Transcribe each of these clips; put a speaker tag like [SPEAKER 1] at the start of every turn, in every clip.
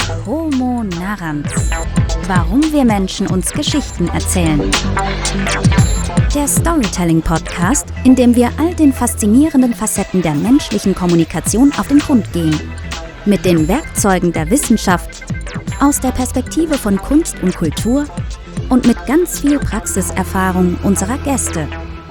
[SPEAKER 1] Homo narrans. Warum wir Menschen uns Geschichten erzählen. Der Storytelling-Podcast, in dem wir all den faszinierenden Facetten der menschlichen Kommunikation auf den Grund gehen. Mit den Werkzeugen der Wissenschaft, aus der Perspektive von Kunst und Kultur und mit ganz viel Praxiserfahrung unserer Gäste.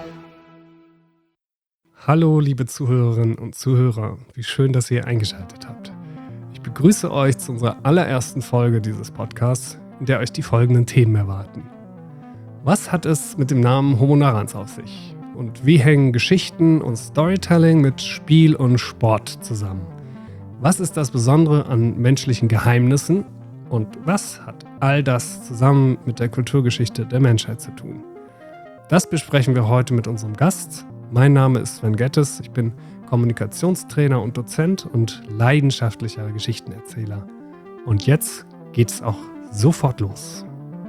[SPEAKER 2] Hallo liebe Zuhörerinnen und Zuhörer, wie schön, dass ihr eingeschaltet habt. Ich begrüße euch zu unserer allerersten Folge dieses Podcasts, in der euch die folgenden Themen erwarten. Was hat es mit dem Namen Homo narrans auf sich? Und wie hängen Geschichten und Storytelling mit Spiel und Sport zusammen? Was ist das Besondere an menschlichen Geheimnissen? Und was hat all das zusammen mit der Kulturgeschichte der Menschheit zu tun? Das besprechen wir heute mit unserem Gast. Mein Name ist Sven Gettes, ich bin Kommunikationstrainer und Dozent und leidenschaftlicher Geschichtenerzähler. Und jetzt geht's auch sofort los.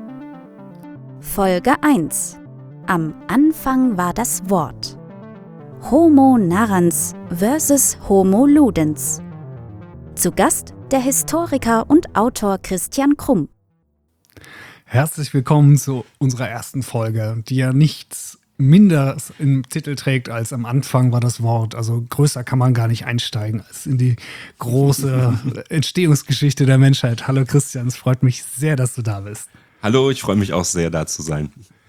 [SPEAKER 1] Folge 1. Am Anfang war das Wort. Homo narrans versus Homo ludens. Zu Gast der Historiker und Autor Christian Krumm.
[SPEAKER 2] Herzlich willkommen zu unserer ersten Folge, die ja nichts minder im Titel trägt als am Anfang war das Wort. Also größer kann man gar nicht einsteigen als in die große Entstehungsgeschichte der Menschheit. Hallo Christian, es freut mich sehr, dass du da bist.
[SPEAKER 3] Hallo, ich freue mich auch sehr, da zu sein.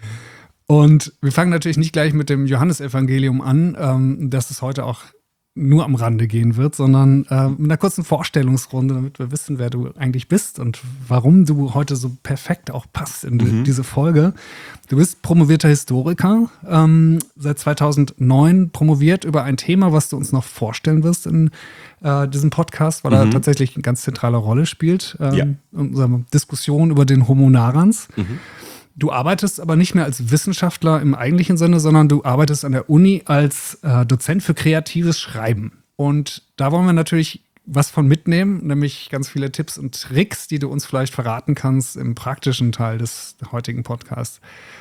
[SPEAKER 2] Und wir fangen natürlich nicht gleich mit dem Johannesevangelium an, dass es heute auch nur am Rande gehen wird, sondern mit einer kurzen Vorstellungsrunde, damit wir wissen, wer du eigentlich bist und warum du heute so perfekt auch passt in diese Folge. Du bist promovierter Historiker, seit 2009 promoviert über ein Thema, was du uns noch vorstellen wirst in diesem Podcast, weil er tatsächlich eine ganz zentrale Rolle spielt in unserer Diskussion über den Homo narrans. Du arbeitest aber nicht mehr als Wissenschaftler im eigentlichen Sinne, sondern du arbeitest an der Uni als Dozent für kreatives Schreiben. Und da wollen wir natürlich was von mitnehmen, nämlich ganz viele Tipps und Tricks, die du uns vielleicht verraten kannst im praktischen Teil des heutigen Podcasts,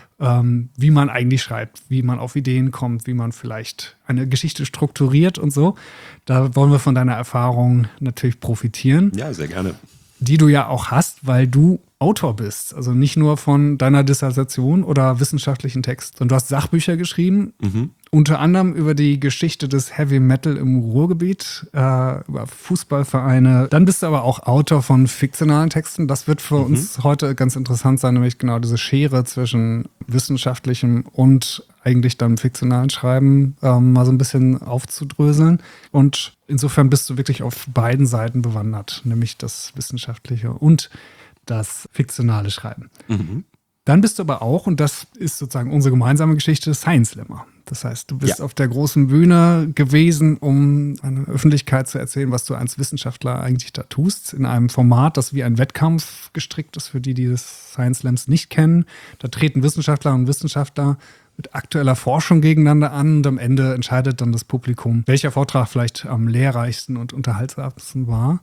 [SPEAKER 2] wie man eigentlich schreibt, wie man auf Ideen kommt, wie man vielleicht eine Geschichte strukturiert und so. Da wollen wir von deiner Erfahrung natürlich profitieren.
[SPEAKER 3] Ja, sehr gerne.
[SPEAKER 2] Die du ja auch hast, weil du Autor bist. Also nicht nur von deiner Dissertation oder wissenschaftlichen Text, sondern du hast Sachbücher geschrieben, unter anderem über die Geschichte des Heavy Metal im Ruhrgebiet, über Fußballvereine. Dann bist du aber auch Autor von fiktionalen Texten. Das wird für uns heute ganz interessant sein, nämlich genau diese Schere zwischen wissenschaftlichem und eigentlich dann fiktionalen Schreiben mal so ein bisschen aufzudröseln. Und insofern bist du wirklich auf beiden Seiten bewandert, nämlich das wissenschaftliche und das fiktionale Schreiben. Dann bist du aber auch, und das ist sozusagen unsere gemeinsame Geschichte, Science Slammer. Das heißt, du bist auf der großen Bühne gewesen, um einer Öffentlichkeit zu erzählen, was du als Wissenschaftler eigentlich da tust, in einem Format, das wie ein Wettkampf gestrickt ist, für die des Science Slams nicht kennen. Da treten Wissenschaftler und Wissenschaftler mit aktueller Forschung gegeneinander an und am Ende entscheidet dann das Publikum, welcher Vortrag vielleicht am lehrreichsten und unterhaltsamsten war.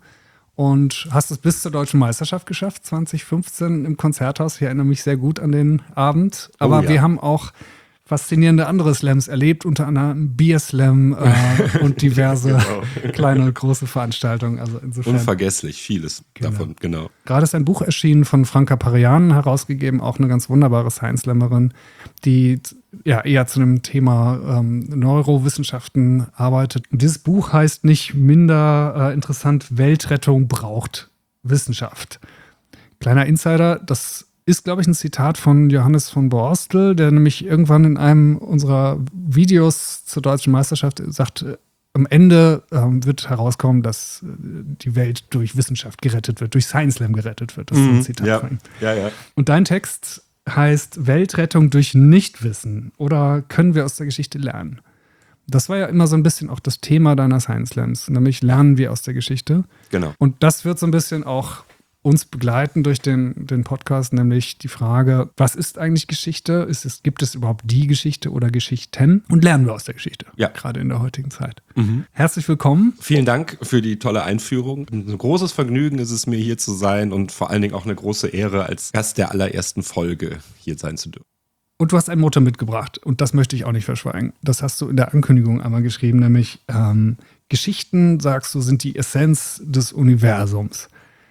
[SPEAKER 2] Und hast es bis zur Deutschen Meisterschaft geschafft, 2015 im Konzerthaus. Ich erinnere mich sehr gut an den Abend. Aber wir haben auch faszinierende andere Slams erlebt, unter anderem Bier-Slam und diverse kleine und große Veranstaltungen. Also insofern
[SPEAKER 3] unvergesslich, vieles davon, genau.
[SPEAKER 2] Gerade ist ein Buch erschienen von Franka Parian, herausgegeben, auch eine ganz wunderbare Science-Slammerin, die ja eher zu dem Thema Neurowissenschaften arbeitet. Und dieses Buch heißt nicht minder interessant, Weltrettung braucht Wissenschaft. Kleiner Insider, das ist, glaube ich, ein Zitat von Johannes von Borstel, der nämlich irgendwann in einem unserer Videos zur Deutschen Meisterschaft sagt, am Ende wird herauskommen, dass die Welt durch Wissenschaft gerettet wird, durch Science Slam gerettet wird. Das ist ein Zitat von ihm.
[SPEAKER 3] Ja.
[SPEAKER 2] Und dein Text heißt Weltrettung durch Nichtwissen oder können wir aus der Geschichte lernen? Das war ja immer so ein bisschen auch das Thema deiner Science Slams, nämlich lernen wir aus der Geschichte.
[SPEAKER 3] Genau.
[SPEAKER 2] Und das wird so ein bisschen auch uns begleiten durch den Podcast, nämlich die Frage, was ist eigentlich Geschichte? Gibt es überhaupt die Geschichte oder Geschichten? Und lernen wir aus der Geschichte, gerade in der heutigen Zeit. Herzlich willkommen.
[SPEAKER 3] Vielen Dank für die tolle Einführung. Ein großes Vergnügen ist es mir, hier zu sein und vor allen Dingen auch eine große Ehre, als Gast der allerersten Folge hier sein zu dürfen.
[SPEAKER 2] Und du hast ein Motto mitgebracht und das möchte ich auch nicht verschweigen. Das hast du in der Ankündigung einmal geschrieben, nämlich Geschichten, sagst du, sind die Essenz des Universums.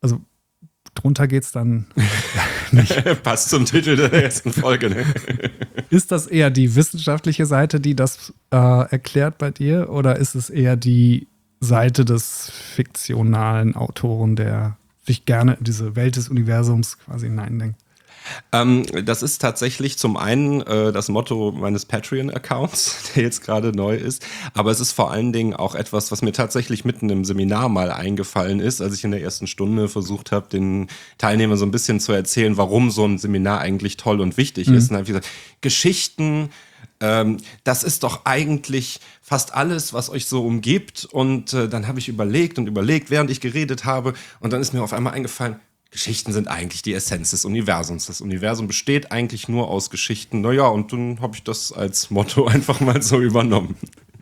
[SPEAKER 2] Also drunter geht's dann nicht.
[SPEAKER 3] Passt zum Titel der ersten Folge, ne?
[SPEAKER 2] Ist das eher die wissenschaftliche Seite, die das erklärt bei dir? Oder ist es eher die Seite des fiktionalen Autoren, der sich gerne in diese Welt des Universums quasi hineindenkt?
[SPEAKER 3] Das ist tatsächlich zum einen das Motto meines Patreon-Accounts, der jetzt gerade neu ist. Aber es ist vor allen Dingen auch etwas, was mir tatsächlich mitten im Seminar mal eingefallen ist, als ich in der ersten Stunde versucht habe, den Teilnehmern so ein bisschen zu erzählen, warum so ein Seminar eigentlich toll und wichtig ist. Und dann habe ich gesagt, Geschichten, das ist doch eigentlich fast alles, was euch so umgibt. Und dann habe ich überlegt, während ich geredet habe. Und dann ist mir auf einmal eingefallen, Geschichten sind eigentlich die Essenz des Universums. Das Universum besteht eigentlich nur aus Geschichten. Naja, und dann habe ich das als Motto einfach mal so übernommen.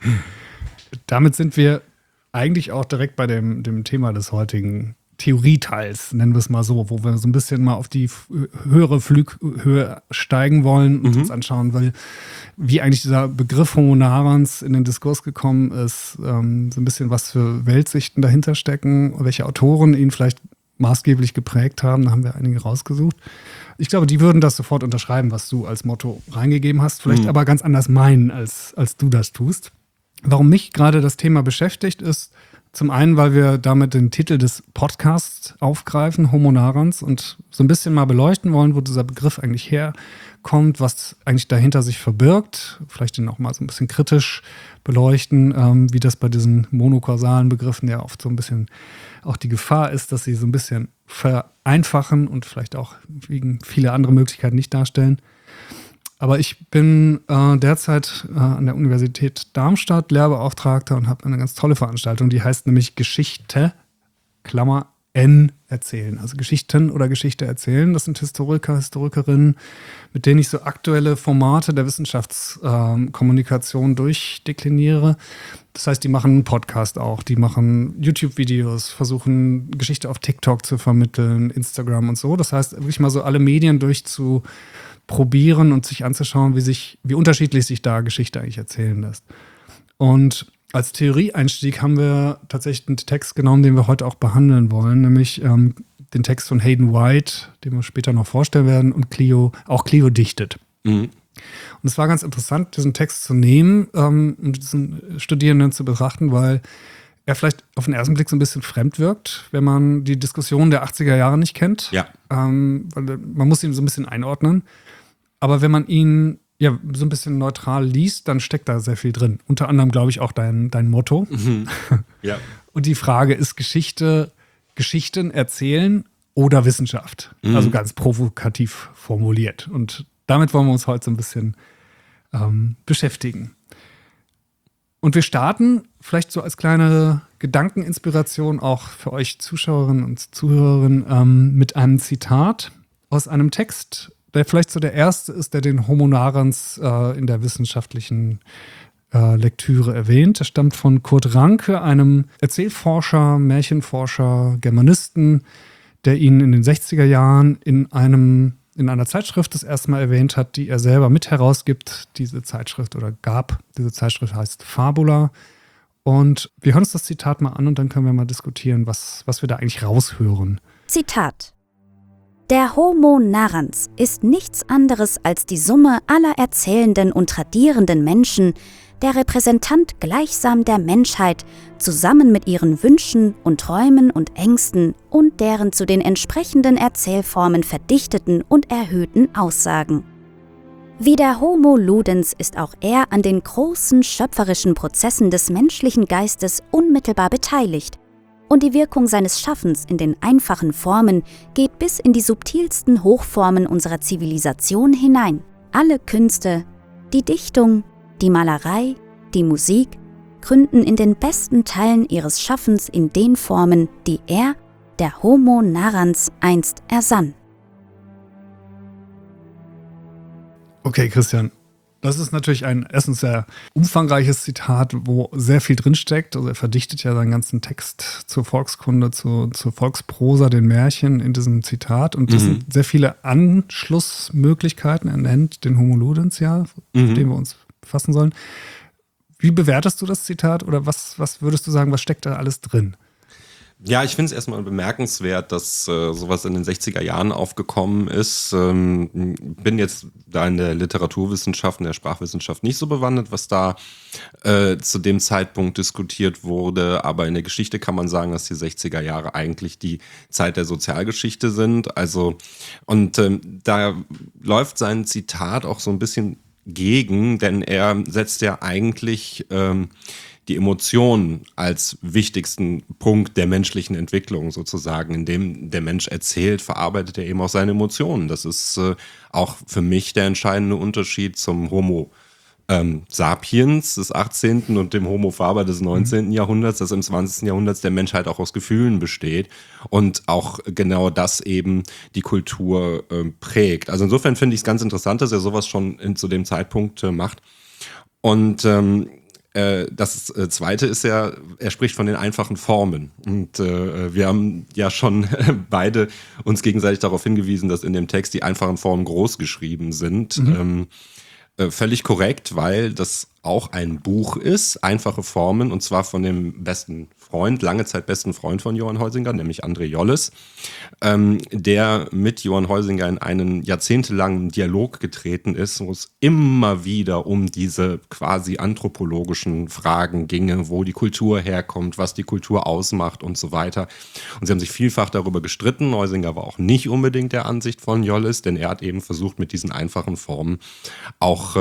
[SPEAKER 2] Damit sind wir eigentlich auch direkt bei dem Thema des heutigen Theorieteils, nennen wir es mal so, wo wir so ein bisschen mal auf die höhere Flughöhe steigen wollen und uns anschauen, weil wie eigentlich dieser Begriff Homo narans in den Diskurs gekommen ist, so ein bisschen was für Weltsichten dahinter stecken, welche Autoren ihn vielleicht maßgeblich geprägt haben. Da haben wir einige rausgesucht. Ich glaube, die würden das sofort unterschreiben, was du als Motto reingegeben hast, vielleicht aber ganz anders meinen, als du das tust. Warum mich gerade das Thema beschäftigt, ist zum einen, weil wir damit den Titel des Podcasts aufgreifen, Homo narans, und so ein bisschen mal beleuchten wollen, wo dieser Begriff eigentlich herkommt, was eigentlich dahinter sich verbirgt. Vielleicht den auch mal so ein bisschen kritisch beleuchten, wie das bei diesen monokausalen Begriffen ja oft so ein bisschen auch die Gefahr ist, dass sie so ein bisschen vereinfachen und vielleicht auch wegen viele andere Möglichkeiten nicht darstellen. Aber ich bin derzeit an der Universität Darmstadt Lehrbeauftragter und habe eine ganz tolle Veranstaltung, die heißt nämlich Geschichte, Klammer N, erzählen. Also Geschichten oder Geschichte erzählen. Das sind Historiker, Historikerinnen, mit denen ich so aktuelle Formate der Wissenschaftskommunikation durchdekliniere. Das heißt, die machen einen Podcast auch, die machen YouTube-Videos, versuchen Geschichte auf TikTok zu vermitteln, Instagram und so. Das heißt, wirklich mal so alle Medien durchzuprobieren und sich anzuschauen, wie unterschiedlich sich da Geschichte eigentlich erzählen lässt. Und als Theorieeinstieg haben wir tatsächlich einen Text genommen, den wir heute auch behandeln wollen, nämlich den Text von Hayden White, den wir später noch vorstellen werden, und Clio dichtet. Und es war ganz interessant, diesen Text zu nehmen und diesen Studierenden zu betrachten, weil er vielleicht auf den ersten Blick so ein bisschen fremd wirkt, wenn man die Diskussion der 80er Jahre nicht kennt.
[SPEAKER 3] Ja.
[SPEAKER 2] Weil man muss ihn so ein bisschen einordnen. Aber wenn man ihn ja so ein bisschen neutral liest, dann steckt da sehr viel drin. Unter anderem, glaube ich, auch dein Motto.
[SPEAKER 3] Ja.
[SPEAKER 2] Und die Frage ist Geschichten erzählen oder Wissenschaft? Also ganz provokativ formuliert. Und damit wollen wir uns heute so ein bisschen beschäftigen. Und wir starten vielleicht so als kleine Gedankeninspiration auch für euch Zuschauerinnen und Zuhörerinnen mit einem Zitat aus einem Text, der vielleicht so der erste ist, der den Homo narans in der wissenschaftlichen Lektüre erwähnt. Er stammt von Kurt Ranke, einem Erzählforscher, Märchenforscher, Germanisten, der ihn in den 60er Jahren in einer Zeitschrift das erste Mal erwähnt hat, die er selber mit herausgibt. Diese Zeitschrift heißt Fabula. Und wir hören uns das Zitat mal an und dann können wir mal diskutieren, was wir da eigentlich raushören.
[SPEAKER 1] Zitat: Der Homo narans ist nichts anderes als die Summe aller erzählenden und tradierenden Menschen, der Repräsentant gleichsam der Menschheit, zusammen mit ihren Wünschen und Träumen und Ängsten und deren zu den entsprechenden Erzählformen verdichteten und erhöhten Aussagen. Wie der Homo ludens ist auch er an den großen schöpferischen Prozessen des menschlichen Geistes unmittelbar beteiligt. Und die Wirkung seines Schaffens in den einfachen Formen geht bis in die subtilsten Hochformen unserer Zivilisation hinein. Alle Künste, die Dichtung, die Malerei, die Musik, gründen in den besten Teilen ihres Schaffens in den Formen, die er, der Homo narans, einst ersann.
[SPEAKER 2] Okay, Christian. Das ist natürlich ein erstens sehr umfangreiches Zitat, wo sehr viel drinsteckt. Also er verdichtet ja seinen ganzen Text zur Volkskunde, zur Volksprosa, den Märchen in diesem Zitat. Und das sind sehr viele Anschlussmöglichkeiten. Er nennt den Homo ludens ja, auf den wir uns befassen sollen. Wie bewertest du das Zitat oder was würdest du sagen, was steckt da alles drin?
[SPEAKER 3] Ja, ich finde es erstmal bemerkenswert, dass sowas in den 60er Jahren aufgekommen ist. Bin jetzt da in der Literaturwissenschaft, in der Sprachwissenschaft nicht so bewandert, was da zu dem Zeitpunkt diskutiert wurde. Aber in der Geschichte kann man sagen, dass die 60er Jahre eigentlich die Zeit der Sozialgeschichte sind. Also, und da läuft sein Zitat auch so ein bisschen gegen, denn er setzt ja eigentlich die Emotionen als wichtigsten Punkt der menschlichen Entwicklung sozusagen. Indem der Mensch erzählt, verarbeitet er eben auch seine Emotionen. Das ist auch für mich der entscheidende Unterschied zum Homo sapiens des 18. und dem Homo faber des 19. Jahrhunderts, dass im 20. Jahrhundert der Mensch halt auch aus Gefühlen besteht und auch genau das eben die Kultur prägt. Also insofern finde ich es ganz interessant, dass er sowas schon zu dem Zeitpunkt macht. Und das Zweite ist ja, er spricht von den einfachen Formen. Und wir haben ja schon beide uns gegenseitig darauf hingewiesen, dass in dem Text die einfachen Formen groß geschrieben sind. Völlig korrekt, weil das auch ein Buch ist, einfache Formen, und zwar von dem besten Freund, lange Zeit besten Freund von Johann Huizinga, nämlich André Jolles, der mit Johann Huizinga in einen jahrzehntelangen Dialog getreten ist, wo es immer wieder um diese quasi anthropologischen Fragen ginge, wo die Kultur herkommt, was die Kultur ausmacht und so weiter. Und sie haben sich vielfach darüber gestritten. Huizinga war auch nicht unbedingt der Ansicht von Jolles, denn er hat eben versucht, mit diesen einfachen Formen auch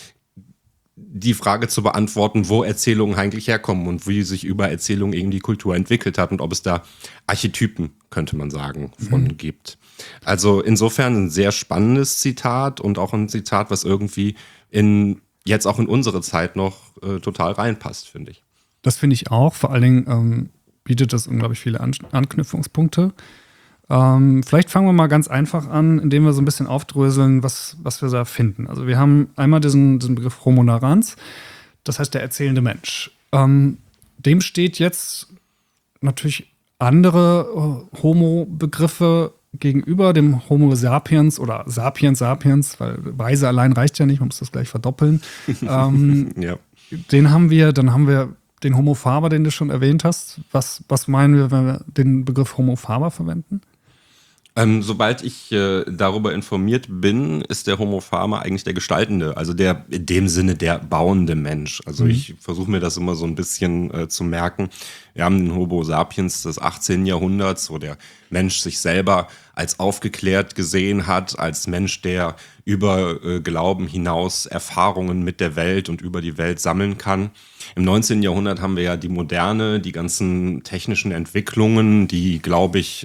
[SPEAKER 3] die Frage zu beantworten, wo Erzählungen eigentlich herkommen und wie sich über Erzählungen irgendwie die Kultur entwickelt hat und ob es da Archetypen, könnte man sagen, von gibt. Also insofern ein sehr spannendes Zitat und auch ein Zitat, was irgendwie jetzt auch in unsere Zeit noch total reinpasst, finde ich.
[SPEAKER 2] Das finde ich auch. Vor allen Dingen bietet das unglaublich viele Anknüpfungspunkte. Vielleicht fangen wir mal ganz einfach an, indem wir so ein bisschen aufdröseln, was wir da finden. Also wir haben einmal diesen Begriff Homo narrans, das heißt der erzählende Mensch. Dem steht jetzt natürlich andere Homo-Begriffe gegenüber, dem Homo sapiens oder sapiens, weil Weise allein reicht ja nicht, man muss das gleich verdoppeln.
[SPEAKER 3] Ja.
[SPEAKER 2] Dann haben wir den Homo faber, den du schon erwähnt hast. Was meinen wir, wenn wir den Begriff Homo faber verwenden?
[SPEAKER 3] Sobald ich darüber informiert bin, ist der Homo faber eigentlich der Gestaltende, also der in dem Sinne der bauende Mensch. Also ich versuche mir das immer so ein bisschen zu merken. Wir haben den Homo sapiens des 18. Jahrhunderts, wo der Mensch sich selber als aufgeklärt gesehen hat, als Mensch, der über Glauben hinaus Erfahrungen mit der Welt und über die Welt sammeln kann. Im 19. Jahrhundert haben wir ja die Moderne, die ganzen technischen Entwicklungen, die, glaube ich,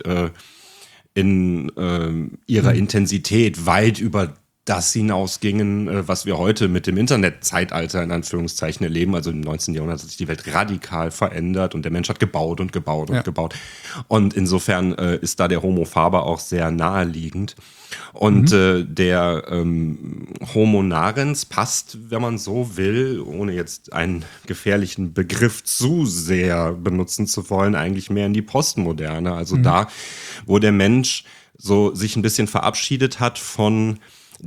[SPEAKER 3] in ihrer Intensität weit über das hinausgingen, was wir heute mit dem Internetzeitalter in Anführungszeichen erleben. Also im 19. Jahrhundert hat sich die Welt radikal verändert und der Mensch hat gebaut und gebaut und gebaut. Und insofern ist da der Homo faber auch sehr naheliegend. Und der Homo narrans passt, wenn man so will, ohne jetzt einen gefährlichen Begriff zu sehr benutzen zu wollen, eigentlich mehr in die Postmoderne. Also da, wo der Mensch so sich ein bisschen verabschiedet hat von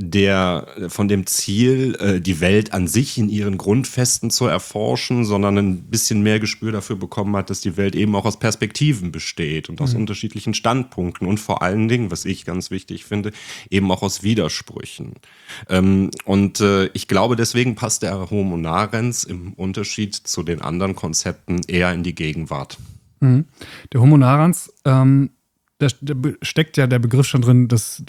[SPEAKER 3] dem Ziel, die Welt an sich in ihren Grundfesten zu erforschen, sondern ein bisschen mehr Gespür dafür bekommen hat, dass die Welt eben auch aus Perspektiven besteht und aus unterschiedlichen Standpunkten und vor allen Dingen, was ich ganz wichtig finde, eben auch aus Widersprüchen. Und ich glaube, deswegen passt der Homo narrans im Unterschied zu den anderen Konzepten eher in die Gegenwart.
[SPEAKER 2] Der Homo narrans, da steckt ja der Begriff schon drin,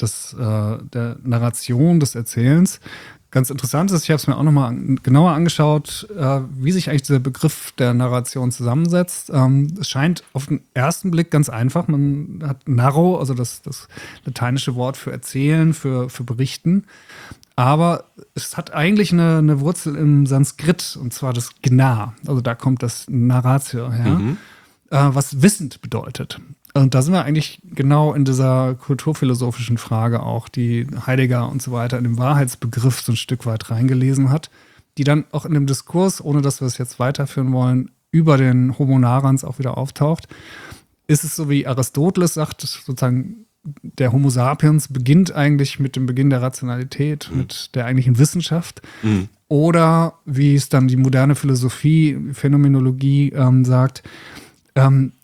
[SPEAKER 2] der Narration, des Erzählens. Ganz interessant ist, ich habe es mir auch nochmal genauer angeschaut, wie sich eigentlich dieser Begriff der Narration zusammensetzt. Es scheint auf den ersten Blick ganz einfach. Man hat narro, also das lateinische Wort für erzählen, für berichten. Aber es hat eigentlich eine Wurzel im Sanskrit, und zwar das Gna. Also da kommt das Narratio her, was wissend bedeutet. Und da sind wir eigentlich genau in dieser kulturphilosophischen Frage auch, die Heidegger und so weiter in dem Wahrheitsbegriff so ein Stück weit reingelesen hat, die dann auch in dem Diskurs, ohne dass wir es jetzt weiterführen wollen, über den Homo narrans auch wieder auftaucht. Ist es so, wie Aristoteles sagt, sozusagen der Homo sapiens beginnt eigentlich mit dem Beginn der Rationalität, mit der eigentlichen Wissenschaft. Oder wie es dann die moderne Philosophie, Phänomenologie sagt,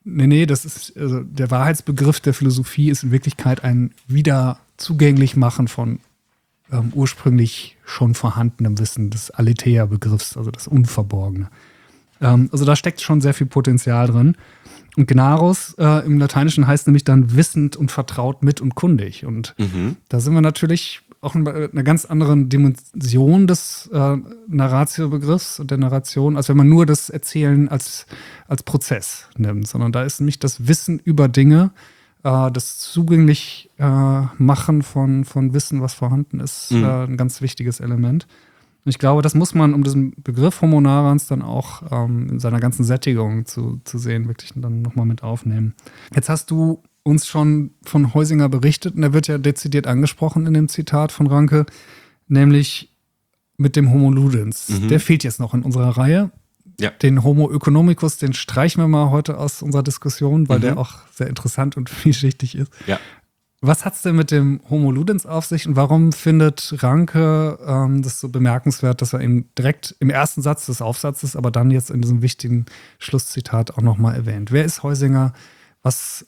[SPEAKER 2] Nee, das ist, also der Wahrheitsbegriff der Philosophie ist in Wirklichkeit ein Wiederzugänglichmachen von ursprünglich schon vorhandenem Wissen des Aletheia-Begriffs, also das Unverborgene. Also da steckt schon sehr viel Potenzial drin. Und Gnarus im Lateinischen heißt nämlich dann wissend und vertraut mit und kundig. Und da sind wir natürlich auch in einer ganz anderen Dimension des Narratio-Begriffs und der Narration, als wenn man nur das Erzählen als Prozess nimmt. Sondern da ist nämlich das Wissen über Dinge, das zugänglich machen von Wissen, was vorhanden ist, ein ganz wichtiges Element. Und ich glaube, das muss man, um diesen Begriff Homo narrans dann auch in seiner ganzen Sättigung zu sehen, wirklich dann nochmal mit aufnehmen. Jetzt hast du uns schon von Heusinger berichtet und er wird ja dezidiert angesprochen in dem Zitat von Ranke, nämlich mit dem Homo ludens. Der fehlt jetzt noch in unserer Reihe. Ja. Den Homo economicus, den streichen wir mal heute aus unserer Diskussion, weil der auch sehr interessant und vielschichtig ist. Ja. Was hat es denn mit dem Homo ludens auf sich und warum findet Ranke das so bemerkenswert, dass er ihn direkt im ersten Satz des Aufsatzes, aber dann jetzt in diesem wichtigen Schlusszitat auch nochmal erwähnt? Wer ist Heusinger? Was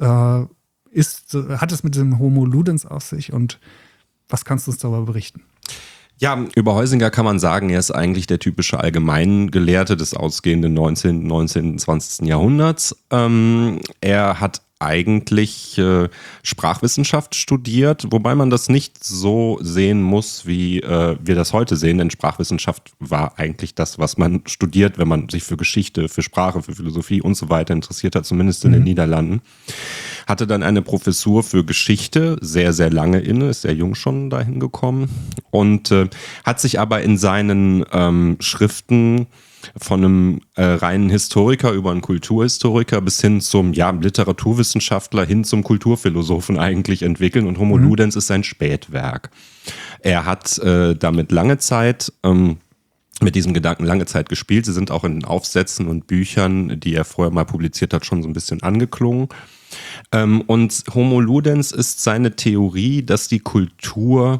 [SPEAKER 2] hat es mit dem Homo ludens auf sich und was kannst du uns darüber berichten?
[SPEAKER 3] Ja, über Heusinger kann man sagen, er ist eigentlich der typische Allgemeingelehrte des ausgehenden 19., 20. Jahrhunderts. Er hat eigentlich Sprachwissenschaft studiert, wobei man das nicht so sehen muss, wie wir das heute sehen, denn Sprachwissenschaft war eigentlich das, was man studiert, wenn man sich für Geschichte, für Sprache, für Philosophie und so weiter interessiert hat, zumindest in den Niederlanden. Hatte dann eine Professur für Geschichte, sehr, sehr lange inne, ist sehr jung schon dahin gekommen und hat sich aber in seinen Schriften von einem reinen Historiker über einen Kulturhistoriker bis hin zum Literaturwissenschaftler hin zum Kulturphilosophen eigentlich entwickeln und Homo ludens ist sein Spätwerk. Er hat damit lange Zeit mit diesem Gedanken lange Zeit gespielt. Sie sind auch in den Aufsätzen und Büchern, die er vorher mal publiziert hat, schon so ein bisschen angeklungen. Und Homo ludens ist seine Theorie, dass die Kultur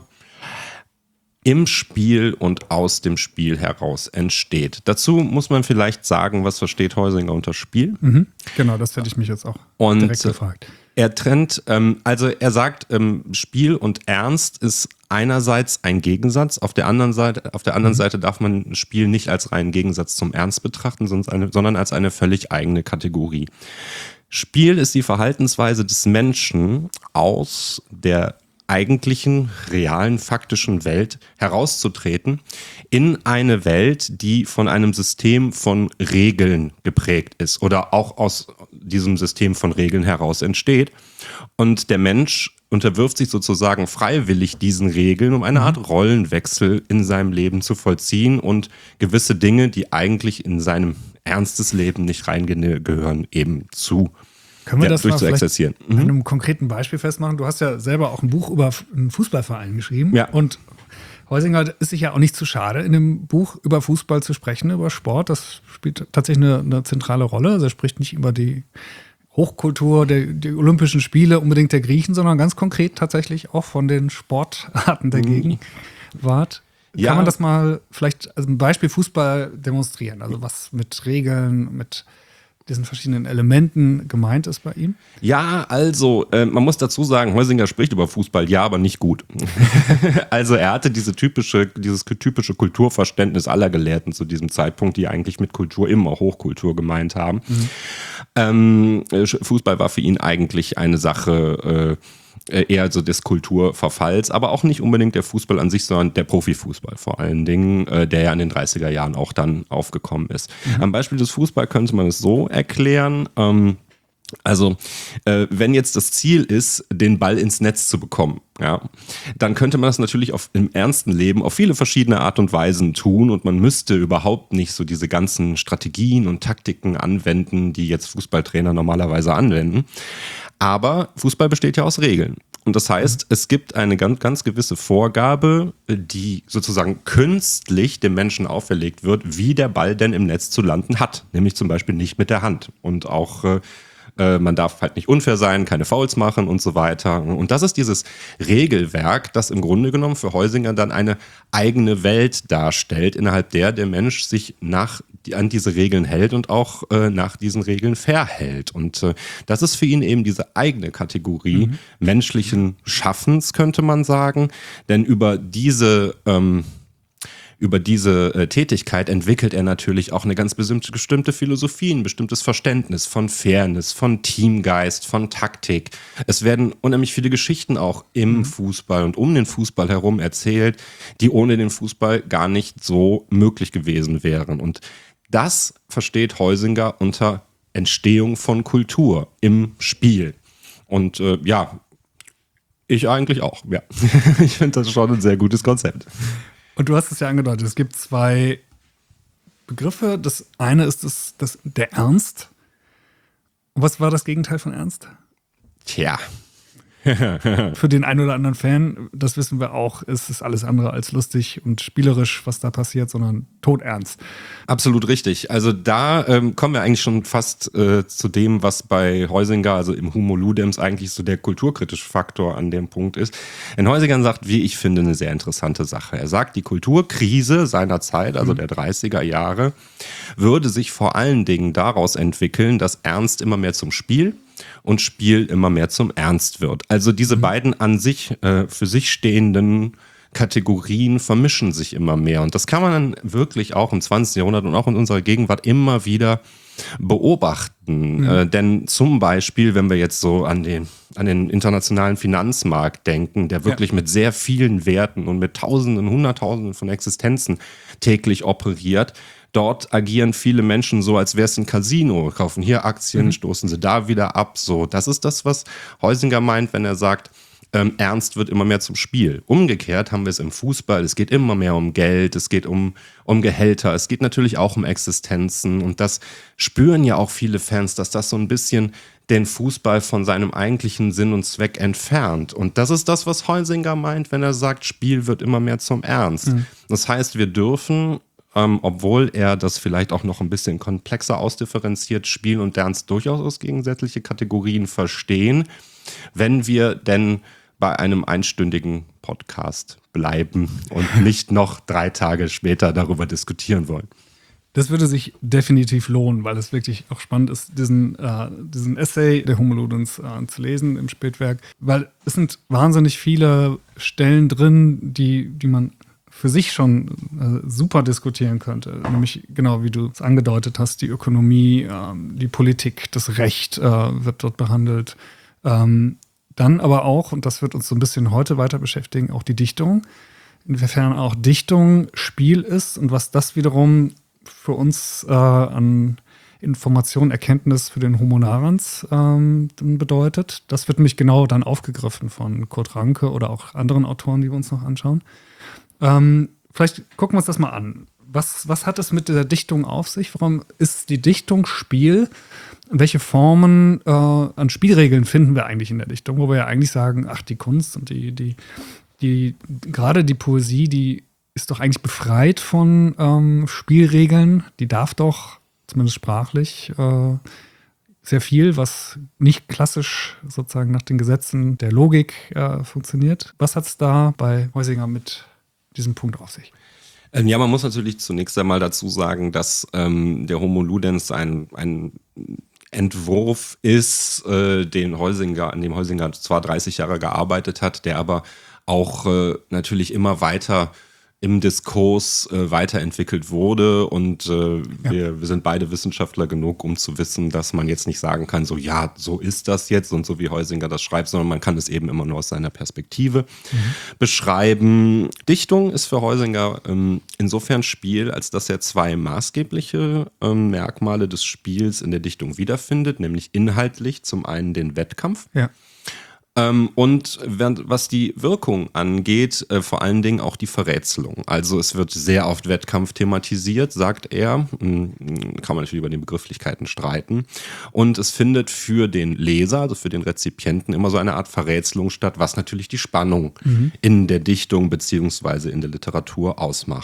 [SPEAKER 3] im Spiel und aus dem Spiel heraus entsteht. Dazu muss man vielleicht sagen, was versteht Heusinger unter Spiel?
[SPEAKER 2] Genau, das hätte ich mich jetzt auch direkt gefragt.
[SPEAKER 3] Er trennt, er sagt, Spiel und Ernst ist einerseits ein Gegensatz, auf der anderen Seite darf man Spiel nicht als reinen Gegensatz zum Ernst betrachten, sondern als eine völlig eigene Kategorie. Spiel ist die Verhaltensweise des Menschen aus der eigentlichen, realen, faktischen Welt herauszutreten in eine Welt, die von einem System von Regeln geprägt ist oder auch aus diesem System von Regeln heraus entsteht. Und der Mensch unterwirft sich sozusagen freiwillig diesen Regeln, um eine Art Rollenwechsel in seinem Leben zu vollziehen und gewisse Dinge, die eigentlich in seinem ernstes Leben nicht reingehören, eben
[SPEAKER 2] können wir das mal vielleicht
[SPEAKER 3] an
[SPEAKER 2] einem konkreten Beispiel festmachen? Du hast ja selber auch ein Buch über einen Fußballverein geschrieben.
[SPEAKER 3] Ja.
[SPEAKER 2] Und Heusinger ist sich ja auch nicht zu schade, in dem Buch über Fußball zu sprechen, über Sport. Das spielt tatsächlich eine zentrale Rolle. Also er spricht nicht über die Hochkultur, die Olympischen Spiele unbedingt der Griechen, sondern ganz konkret tatsächlich auch von den Sportarten der Gegenwart.
[SPEAKER 3] Ja.
[SPEAKER 2] Kann man das mal vielleicht als ein Beispiel Fußball demonstrieren? Also was mit Regeln, mit diesen verschiedenen Elementen gemeint ist bei ihm?
[SPEAKER 3] Ja, also man muss dazu sagen, Heusinger spricht über Fußball, ja, aber nicht gut. Also er hatte dieses typische Kulturverständnis aller Gelehrten zu diesem Zeitpunkt, die eigentlich mit Kultur immer Hochkultur gemeint haben. Fußball war für ihn eigentlich eine Sache eher so des Kulturverfalls, aber auch nicht unbedingt der Fußball an sich, sondern der Profifußball vor allen Dingen, der ja in den 30er Jahren auch dann aufgekommen ist. Am Beispiel des Fußballs könnte man es so erklären, wenn jetzt das Ziel ist, den Ball ins Netz zu bekommen, ja, dann könnte man das natürlich im ernsten Leben auf viele verschiedene Art und Weisen tun und man müsste überhaupt nicht so diese ganzen Strategien und Taktiken anwenden, die jetzt Fußballtrainer normalerweise anwenden. Aber Fußball besteht ja aus Regeln. Und das heißt, es gibt eine ganz, ganz gewisse Vorgabe, die sozusagen künstlich dem Menschen auferlegt wird, wie der Ball denn im Netz zu landen hat. Nämlich zum Beispiel nicht mit der Hand. Und auch man darf halt nicht unfair sein, keine Fouls machen und so weiter. Und das ist dieses Regelwerk, das im Grunde genommen für Huizinga dann eine eigene Welt darstellt, innerhalb der Mensch sich an diese Regeln hält und auch nach diesen Regeln verhält. Und das ist für ihn eben diese eigene Kategorie menschlichen Schaffens, könnte man sagen. Denn über diese Tätigkeit entwickelt er natürlich auch eine ganz bestimmte Philosophie, ein bestimmtes Verständnis von Fairness, von Teamgeist, von Taktik. Es werden unheimlich viele Geschichten auch im Fußball und um den Fußball herum erzählt, die ohne den Fußball gar nicht so möglich gewesen wären. Und das versteht Huizinga unter Entstehung von Kultur im Spiel. Und ich eigentlich auch, ja. Ich finde das schon ein sehr gutes Konzept.
[SPEAKER 2] Und du hast es ja angedeutet, es gibt zwei Begriffe. Das eine ist der Ernst. Was war das Gegenteil von Ernst?
[SPEAKER 3] Tja.
[SPEAKER 2] Für den einen oder anderen Fan, das wissen wir auch, ist es alles andere als lustig und spielerisch, was da passiert, sondern todernst.
[SPEAKER 3] Absolut richtig. Also da kommen wir eigentlich schon fast zu dem, was bei Huizinga, also im Homo Ludens, eigentlich so der kulturkritische Faktor an dem Punkt ist. Denn Huizinga sagt, wie ich finde, eine sehr interessante Sache. Er sagt, die Kulturkrise seiner Zeit, also der 30er Jahre, würde sich vor allen Dingen daraus entwickeln, dass Ernst immer mehr zum Spiel und Spiel immer mehr zum Ernst wird. Also diese beiden an sich, für sich stehenden Kategorien vermischen sich immer mehr. Und das kann man dann wirklich auch im 20. Jahrhundert und auch in unserer Gegenwart immer wieder beobachten. Denn zum Beispiel, wenn wir jetzt so an den internationalen Finanzmarkt denken, der wirklich mit sehr vielen Werten und mit Tausenden, Hunderttausenden von Existenzen täglich operiert, dort agieren viele Menschen so, als wäre es ein Casino. Kaufen hier Aktien, stoßen sie da wieder ab. So, das ist das, was Huizinga meint, wenn er sagt, Ernst wird immer mehr zum Spiel. Umgekehrt haben wir es im Fußball. Es geht immer mehr um Geld, es geht um Gehälter, es geht natürlich auch um Existenzen. Und das spüren ja auch viele Fans, dass das so ein bisschen den Fußball von seinem eigentlichen Sinn und Zweck entfernt. Und das ist das, was Huizinga meint, wenn er sagt, Spiel wird immer mehr zum Ernst. Das heißt, wir dürfen, obwohl er das vielleicht auch noch ein bisschen komplexer ausdifferenziert, Spiel und Ernst durchaus als gegensätzliche Kategorien verstehen, wenn wir denn bei einem einstündigen Podcast bleiben und nicht noch 3 Tage später darüber diskutieren wollen.
[SPEAKER 2] Das würde sich definitiv lohnen, weil es wirklich auch spannend ist, diesen Essay der Homo Ludens zu lesen im Spätwerk, weil es sind wahnsinnig viele Stellen drin, die man für sich schon super diskutieren könnte. Nämlich genau, wie du es angedeutet hast, die Ökonomie, die Politik, das Recht wird dort behandelt. Dann aber auch, und das wird uns so ein bisschen heute weiter beschäftigen, auch die Dichtung. Inwiefern auch Dichtung Spiel ist und was das wiederum für uns an Information, Erkenntnis für den Homo narens bedeutet. Das wird nämlich genau dann aufgegriffen von Kurt Ranke oder auch anderen Autoren, die wir uns noch anschauen. Vielleicht gucken wir uns das mal an. Was hat es mit der Dichtung auf sich? Warum ist die Dichtung Spiel? Welche Formen an Spielregeln finden wir eigentlich in der Dichtung? Wo wir ja eigentlich sagen, ach, die Kunst und gerade die Poesie, die ist doch eigentlich befreit von Spielregeln. Die darf doch, zumindest sprachlich, sehr viel, was nicht klassisch sozusagen nach den Gesetzen der Logik funktioniert. Was hat es da bei Huizinga mit diesem Punkt auf sich?
[SPEAKER 3] Ja, man muss natürlich zunächst einmal dazu sagen, dass der Homo Ludens ein Entwurf ist, an dem Huizinga zwar 30 Jahre gearbeitet hat, der aber auch natürlich immer weiter im Diskurs weiterentwickelt wurde und wir sind beide Wissenschaftler genug, um zu wissen, dass man jetzt nicht sagen kann, so ja, so ist das jetzt und so wie Huizinga das schreibt, sondern man kann es eben immer nur aus seiner Perspektive beschreiben. Dichtung ist für Huizinga insofern Spiel, als dass er 2 maßgebliche Merkmale des Spiels in der Dichtung wiederfindet, nämlich inhaltlich zum einen den Wettkampf. Ja. Und was die Wirkung angeht, vor allen Dingen auch die Verrätselung. Also es wird sehr oft Wettkampf thematisiert, sagt er. Kann man natürlich über die Begrifflichkeiten streiten. Und es findet für den Leser, also für den Rezipienten, immer so eine Art Verrätselung statt, was natürlich die Spannung in der Dichtung beziehungsweise in der Literatur ausmacht.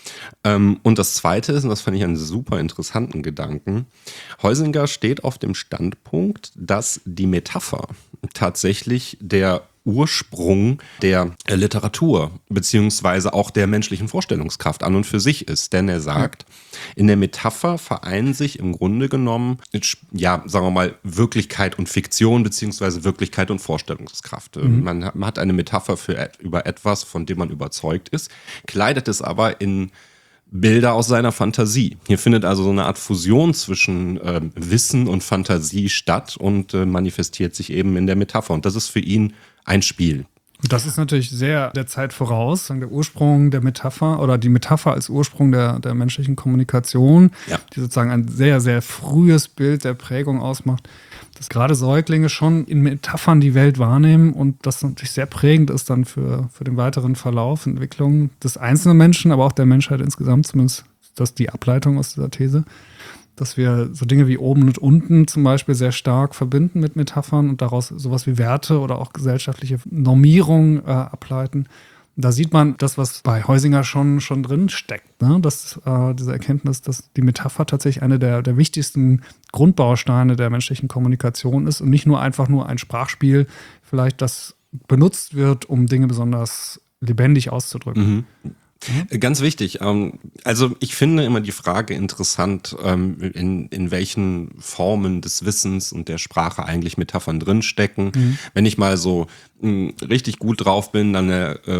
[SPEAKER 3] Und das Zweite ist, und das fand ich einen super interessanten Gedanken, Huizinga steht auf dem Standpunkt, dass die Metapher tatsächlich der Ursprung der Literatur beziehungsweise auch der menschlichen Vorstellungskraft an und für sich ist. Denn er sagt, in der Metapher vereinen sich im Grunde genommen, ja, sagen wir mal, Wirklichkeit und Fiktion beziehungsweise Wirklichkeit und Vorstellungskraft. Man hat eine Metapher über etwas, von dem man überzeugt ist, kleidet es aber in Bilder aus seiner Fantasie. Hier findet also so eine Art Fusion zwischen Wissen und Fantasie statt und manifestiert sich eben in der Metapher. Und das ist für ihn ein Spiel.
[SPEAKER 2] Das ist natürlich sehr der Zeit voraus, der Ursprung der Metapher oder die Metapher als Ursprung der menschlichen Kommunikation, die sozusagen ein sehr, sehr frühes Bild der Prägung ausmacht, dass gerade Säuglinge schon in Metaphern die Welt wahrnehmen und das natürlich sehr prägend ist dann für den weiteren Verlauf, Entwicklung des einzelnen Menschen, aber auch der Menschheit insgesamt, zumindest das ist die Ableitung aus dieser These, dass wir so Dinge wie oben und unten zum Beispiel sehr stark verbinden mit Metaphern und daraus sowas wie Werte oder auch gesellschaftliche Normierung ableiten. Und da sieht man das, was bei Huizinga schon drin steckt, ne? Dass diese Erkenntnis, dass die Metapher tatsächlich eine der wichtigsten Grundbausteine der menschlichen Kommunikation ist und nicht nur einfach nur ein Sprachspiel, vielleicht das benutzt wird, um Dinge besonders lebendig auszudrücken.
[SPEAKER 3] Ganz wichtig. Also ich finde immer die Frage interessant, in welchen Formen des Wissens und der Sprache eigentlich Metaphern drinstecken. Wenn ich mal so richtig gut drauf bin, dann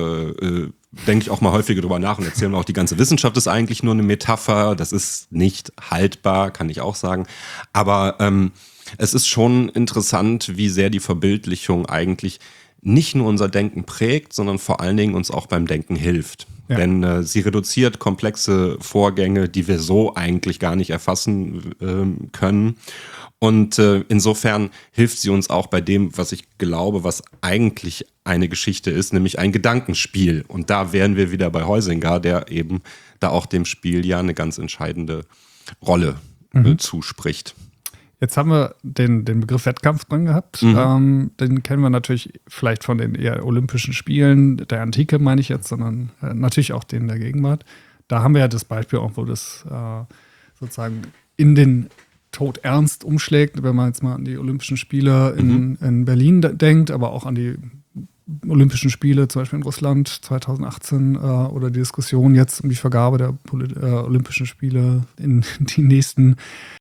[SPEAKER 3] denke ich auch mal häufiger drüber nach und erzähle mir auch, die ganze Wissenschaft ist eigentlich nur eine Metapher. Das ist nicht haltbar, kann ich auch sagen. Aber es ist schon interessant, wie sehr die Verbildlichung eigentlich nicht nur unser Denken prägt, sondern vor allen Dingen uns auch beim Denken hilft. Ja. Denn sie reduziert komplexe Vorgänge, die wir so eigentlich gar nicht erfassen können. Und insofern hilft sie uns auch bei dem, was ich glaube, was eigentlich eine Geschichte ist, nämlich ein Gedankenspiel. Und da wären wir wieder bei Huizinga, der eben da auch dem Spiel ja eine ganz entscheidende Rolle zuspricht.
[SPEAKER 2] Jetzt haben wir den Begriff Wettkampf drin gehabt. Den kennen wir natürlich vielleicht von den eher Olympischen Spielen der Antike, meine ich jetzt, sondern natürlich auch den der Gegenwart. Da haben wir ja das Beispiel auch, wo das sozusagen in den Tod ernst umschlägt, wenn man jetzt mal an die Olympischen Spiele in Berlin denkt, aber auch an die Olympischen Spiele, zum Beispiel in Russland 2018 oder die Diskussion jetzt um die Vergabe der Olympischen Spiele in die nächsten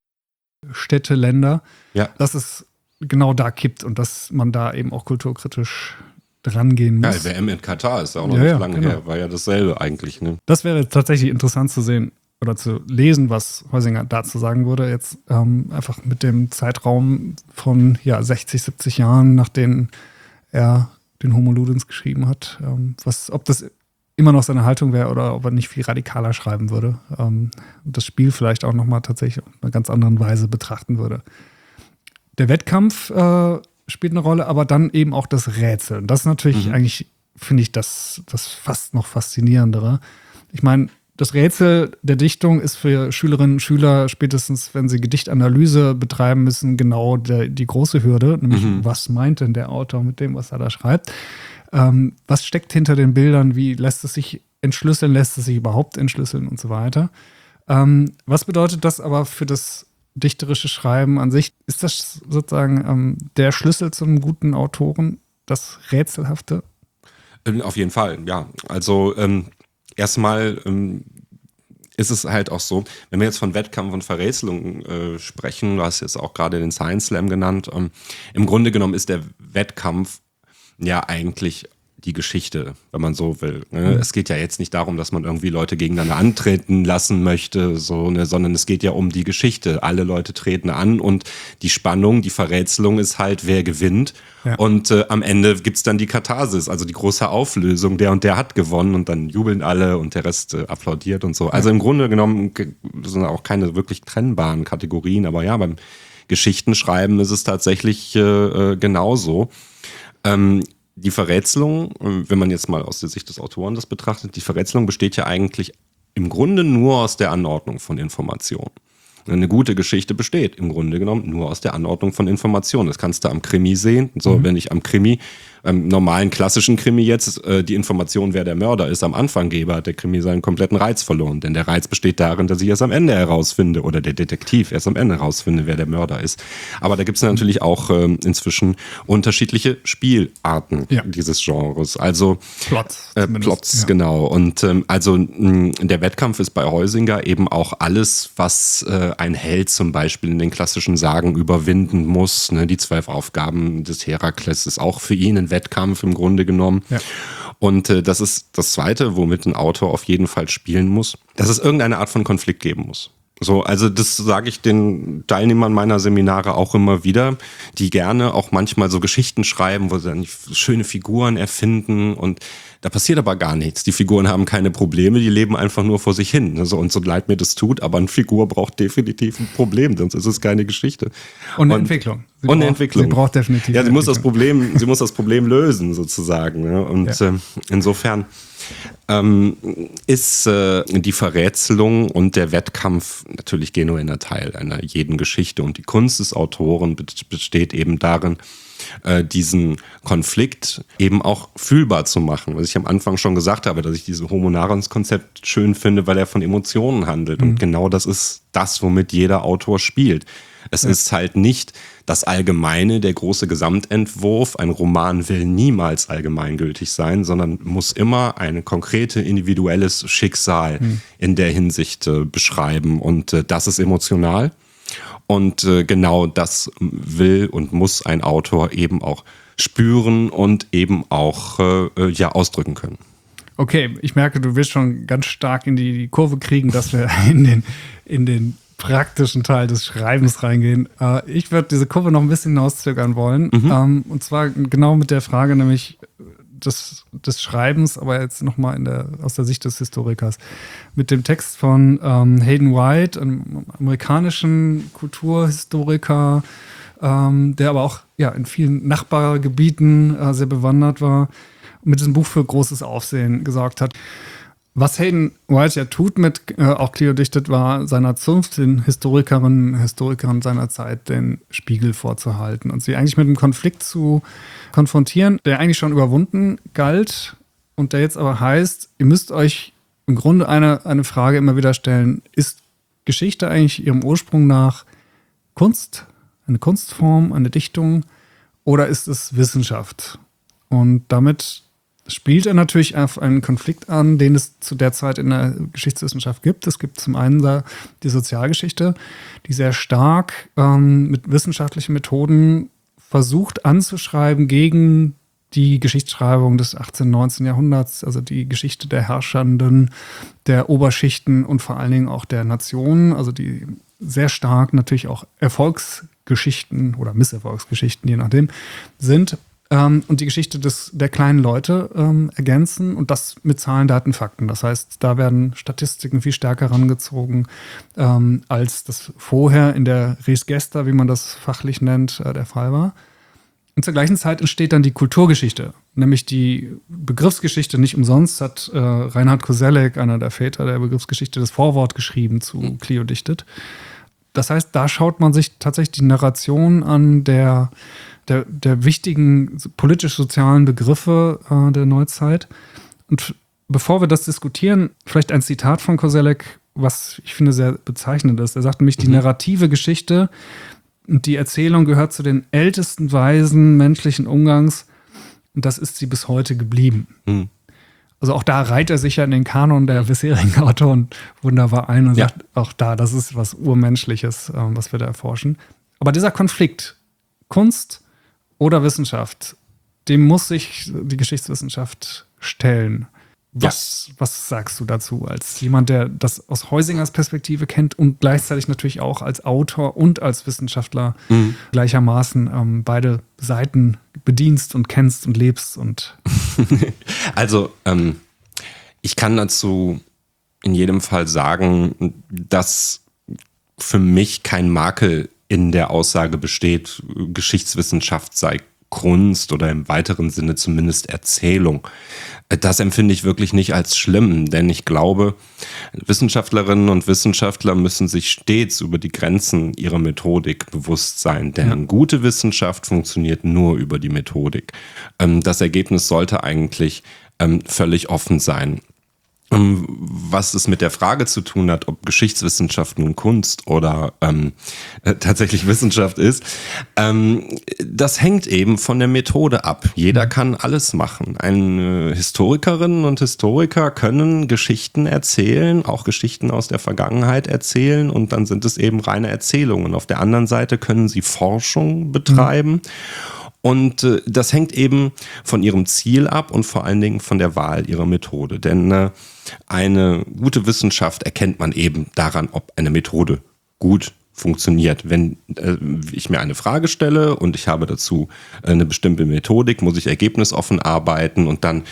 [SPEAKER 2] Städte, Länder, dass es genau da kippt und dass man da eben auch kulturkritisch dran gehen muss.
[SPEAKER 3] Ja, WM in Katar ist ja auch noch nicht lange her, war ja dasselbe eigentlich. Ne?
[SPEAKER 2] Das wäre tatsächlich interessant zu sehen oder zu lesen, was Huizinga dazu sagen würde, jetzt einfach mit dem Zeitraum von 60, 70 Jahren, nachdem er den Homo Ludens geschrieben hat, ob das immer noch seine Haltung wäre oder ob er nicht viel radikaler schreiben würde. Das Spiel vielleicht auch nochmal tatsächlich auf einer ganz anderen Weise betrachten würde. Der Wettkampf spielt eine Rolle, aber dann eben auch das Rätsel. Das ist natürlich eigentlich, finde ich, das fast noch faszinierendere. Ich meine, das Rätsel der Dichtung ist für Schülerinnen und Schüler spätestens, wenn sie Gedichtanalyse betreiben müssen, genau die große Hürde, nämlich was meint denn der Autor mit dem, was er da schreibt? Was steckt hinter den Bildern? Wie lässt es sich entschlüsseln? Lässt es sich überhaupt entschlüsseln und so weiter? Was bedeutet das aber für das dichterische Schreiben an sich? Ist das sozusagen der Schlüssel zum guten Autoren, das Rätselhafte?
[SPEAKER 3] Auf jeden Fall, ja. Also erstmal ist es halt auch so, wenn wir jetzt von Wettkampf und Verrätselung sprechen, du hast jetzt auch gerade den Science Slam genannt, im Grunde genommen ist der Wettkampf ja eigentlich die Geschichte, wenn man so will. Ne? Es geht ja jetzt nicht darum, dass man irgendwie Leute gegeneinander antreten lassen möchte, sondern es geht ja um die Geschichte. Alle Leute treten an und die Spannung, die Verrätselung ist halt, wer gewinnt. Ja. Und am Ende gibt's dann die Katharsis, also die große Auflösung, der und der hat gewonnen und dann jubeln alle und der Rest applaudiert und so. Also im Grunde genommen sind auch keine wirklich trennbaren Kategorien, aber ja, beim Geschichtenschreiben ist es tatsächlich genauso. Die Verrätselung, wenn man jetzt mal aus der Sicht des Autoren das betrachtet, die Verrätselung besteht ja eigentlich im Grunde nur aus der Anordnung von Informationen. Eine gute Geschichte besteht im Grunde genommen nur aus der Anordnung von Informationen. Das kannst du am Krimi sehen. So, wenn ich am Krimi beim normalen klassischen Krimi jetzt die Information, wer der Mörder ist, am Anfang gebe, hat der Krimi seinen kompletten Reiz verloren. Denn der Reiz besteht darin, dass ich erst am Ende herausfinde oder der Detektiv erst am Ende herausfinde, wer der Mörder ist. Aber da gibt es natürlich auch inzwischen unterschiedliche Spielarten dieses Genres. Also Plots, genau. Und der Wettkampf ist bei Huizinga eben auch alles, was ein Held zum Beispiel in den klassischen Sagen überwinden muss. Ne? Die 12 Aufgaben des Herakles ist auch für ihn ein Wettkampf im Grunde genommen. Ja. Und das ist das Zweite, womit ein Autor auf jeden Fall spielen muss, dass es irgendeine Art von Konflikt geben muss. So, also das sage ich den Teilnehmern meiner Seminare auch immer wieder, die gerne auch manchmal so Geschichten schreiben, wo sie dann schöne Figuren erfinden und da passiert aber gar nichts. Die Figuren haben keine Probleme, die leben einfach nur vor sich hin. Also, und so leid mir das tut, aber eine Figur braucht definitiv ein Problem, sonst ist es keine Geschichte.
[SPEAKER 2] Und eine Entwicklung.
[SPEAKER 3] Sie
[SPEAKER 2] braucht definitiv.
[SPEAKER 3] Ja, sie muss das Problem lösen sozusagen. Ne? Und insofern ist die Verrätselung und der Wettkampf natürlich genuiner Teil einer jeden Geschichte. Und die Kunst des Autoren besteht eben darin, diesen Konflikt eben auch fühlbar zu machen. Was ich am Anfang schon gesagt habe, dass ich dieses Homo Narrans-Konzept schön finde, weil er von Emotionen handelt. Und genau das ist das, womit jeder Autor spielt. Es ist halt nicht das Allgemeine, der große Gesamtentwurf. Ein Roman will niemals allgemeingültig sein, sondern muss immer ein konkretes individuelles Schicksal in der Hinsicht beschreiben. Und das ist emotional. Und genau das will und muss ein Autor eben auch spüren und eben auch ausdrücken können.
[SPEAKER 2] Okay, ich merke, du willst schon ganz stark in die Kurve kriegen, dass wir in den praktischen Teil des Schreibens reingehen. Ich würde diese Kurve noch ein bisschen hinauszögern wollen. Und zwar genau mit der Frage nämlich des Schreibens, aber jetzt nochmal aus der Sicht des Historikers. Mit dem Text von Hayden White, einem amerikanischen Kulturhistoriker, der aber auch in vielen Nachbargebieten sehr bewandert war, mit diesem Buch für großes Aufsehen gesorgt hat. Was Hayden White ja tut mit auch Cleo Dichtet, war seiner Zunft, den Historikerinnen und Historikern seiner Zeit, den Spiegel vorzuhalten und sie eigentlich mit einem Konflikt zu konfrontieren, der eigentlich schon überwunden galt und der jetzt aber heißt, ihr müsst euch im Grunde eine Frage immer wieder stellen, ist Geschichte eigentlich ihrem Ursprung nach Kunst, eine Kunstform, eine Dichtung oder ist es Wissenschaft? Und damit spielt er natürlich auf einen Konflikt an, den es zu der Zeit in der Geschichtswissenschaft gibt. Es gibt zum einen die Sozialgeschichte, die sehr stark mit wissenschaftlichen Methoden versucht anzuschreiben gegen die Geschichtsschreibung des 18., 19. Jahrhunderts, also die Geschichte der Herrschenden, der Oberschichten und vor allen Dingen auch der Nationen, also die sehr stark natürlich auch Erfolgsgeschichten oder Misserfolgsgeschichten, je nachdem, sind. Und die Geschichte der kleinen Leute ergänzen und das mit Zahlen, Daten, Fakten. Das heißt, da werden Statistiken viel stärker herangezogen, als das vorher in der Res Gesta, wie man das fachlich nennt, der Fall war. Und zur gleichen Zeit entsteht dann die Kulturgeschichte, nämlich die Begriffsgeschichte. Nicht umsonst hat Reinhard Koselleck, einer der Väter der Begriffsgeschichte, das Vorwort geschrieben zu Cleo Dichtet. Das heißt, da schaut man sich tatsächlich die Narration an der wichtigen politisch-sozialen Begriffe der Neuzeit. Und bevor wir das diskutieren, vielleicht ein Zitat von Koselleck, was ich finde sehr bezeichnend ist. Er sagt nämlich, die narrative Geschichte und die Erzählung gehört zu den ältesten Weisen menschlichen Umgangs und das ist sie bis heute geblieben. Also auch da reiht er sich ja in den Kanon der bisherigen Autoren wunderbar ein und sagt auch da, das ist was Urmenschliches, was wir da erforschen. Aber dieser Konflikt, Kunst oder dem muss sich die Geschichtswissenschaft stellen. Was sagst du dazu als jemand, der das aus Huizingers Perspektive kennt und gleichzeitig natürlich auch als Autor und als Wissenschaftler gleichermaßen beide Seiten bedienst und kennst und lebst? Und
[SPEAKER 3] also ich kann dazu in jedem Fall sagen, dass für mich kein Makel in der Aussage besteht, Geschichtswissenschaft sei Kunst oder im weiteren Sinne zumindest Erzählung. Das empfinde ich wirklich nicht als schlimm, denn ich glaube, Wissenschaftlerinnen und Wissenschaftler müssen sich stets über die Grenzen ihrer Methodik bewusst sein, denn gute Wissenschaft funktioniert nur über die Methodik. Das Ergebnis sollte eigentlich völlig offen sein. Was es mit der Frage zu tun hat, ob Geschichtswissenschaft nun Kunst oder tatsächlich Wissenschaft ist, das hängt eben von der Methode ab. Jeder kann alles machen. Historikerinnen und Historiker können Geschichten erzählen, auch Geschichten aus der Vergangenheit erzählen, und dann sind es eben reine Erzählungen. Auf der anderen Seite können sie Forschung betreiben. Und das hängt eben von ihrem Ziel ab und vor allen Dingen von der Wahl ihrer Methode. Denn eine gute Wissenschaft erkennt man eben daran, ob eine Methode gut funktioniert. Wenn ich mir eine Frage stelle und ich habe dazu eine bestimmte Methodik, muss ich ergebnisoffen arbeiten und dann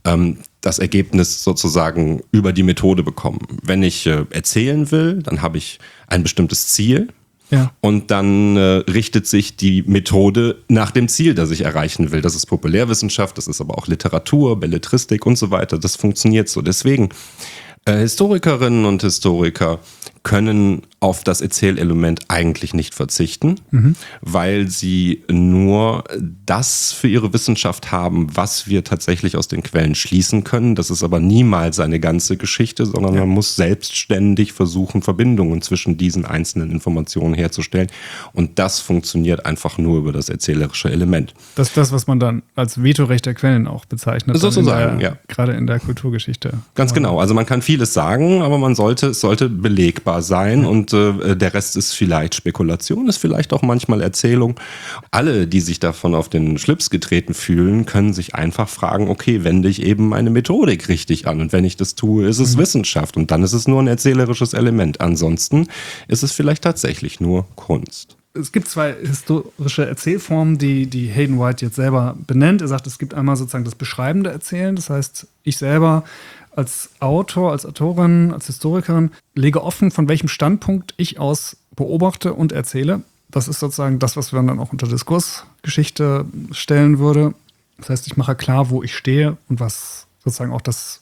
[SPEAKER 3] das Ergebnis sozusagen über die Methode bekommen. Wenn ich erzählen will, dann habe ich ein bestimmtes Ziel. Ja. Und dann richtet sich die Methode nach dem Ziel, das ich erreichen will. Das ist Populärwissenschaft, das ist aber auch Literatur, Belletristik und so weiter. Das funktioniert so. Deswegen, Historikerinnen und Historiker können auf das Erzählelement eigentlich nicht verzichten, weil sie nur das für ihre Wissenschaft haben, was wir tatsächlich aus den Quellen schließen können. Das ist aber niemals eine ganze Geschichte, sondern man muss selbstständig versuchen, Verbindungen zwischen diesen einzelnen Informationen herzustellen. Und das funktioniert einfach nur über das erzählerische Element.
[SPEAKER 2] Das ist das, was man dann als Vetorecht der Quellen auch bezeichnet.
[SPEAKER 3] Sozusagen, ja.
[SPEAKER 2] Gerade in der Kulturgeschichte.
[SPEAKER 3] Ganz genau. Also man kann vieles sagen, aber es sollte belegbar sein, und der Rest ist vielleicht Spekulation, ist vielleicht auch manchmal Erzählung. Alle, die sich davon auf den Schlips getreten fühlen, können sich einfach fragen, okay, wende ich eben meine Methodik richtig an, und wenn ich das tue, ist es Wissenschaft, und dann ist es nur ein erzählerisches Element. Ansonsten ist es vielleicht tatsächlich nur Kunst.
[SPEAKER 2] Es gibt zwei historische Erzählformen, die Hayden White jetzt selber benennt. Er sagt, es gibt einmal sozusagen das beschreibende Erzählen, das heißt, ich selber als Autor, als Autorin, als Historikerin lege offen, von welchem Standpunkt ich aus beobachte und erzähle. Das ist sozusagen das, was man dann auch unter Diskursgeschichte stellen würde. Das heißt, ich mache klar, wo ich stehe und was sozusagen auch das